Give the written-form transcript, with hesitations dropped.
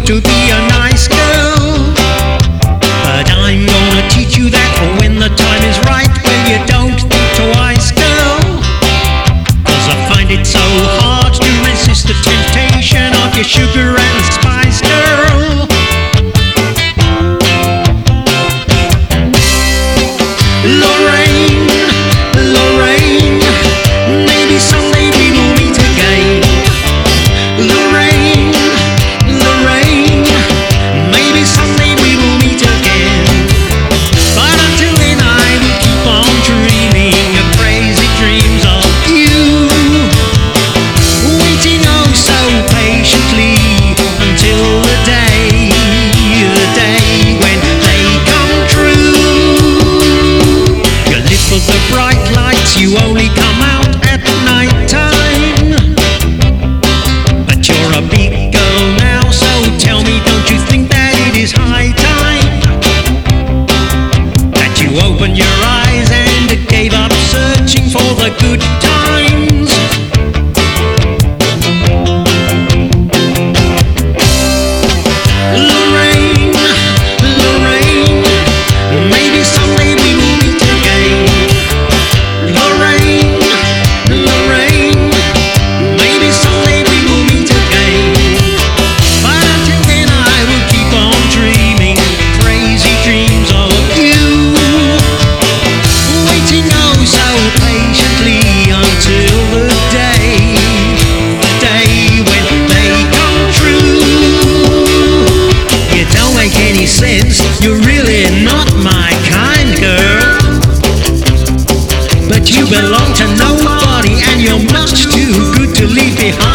to be a nice girl, but I'm gonna teach you that when the time is right, well, you don't think twice, girl. 'Cause I find it so hard to resist the temptation of your sugar and spice, girl. Lorraine, Lorraine, maybe someday we will meet again. Lorraine, Lorraine, maybe someday we will meet again. But until then I will keep on dreaming of crazy dreams of you, waiting oh so patiently until the day when they come true. Your lips are bright lights, you only come out at night time. But you're a big girl now, so tell me, don't you think that it is high time that you open your eyes and gave up searching for the good times? Lorraine, Lorraine, maybe someday we will meet again. Lorraine, Lorraine, maybe someday we will meet again. But until then I will keep on dreaming crazy dreams of you, waiting oh so patiently until the day when they come true. You don't make any sense, you're really not my kind, girl. But you belong to nobody and you're much too good to leave behind.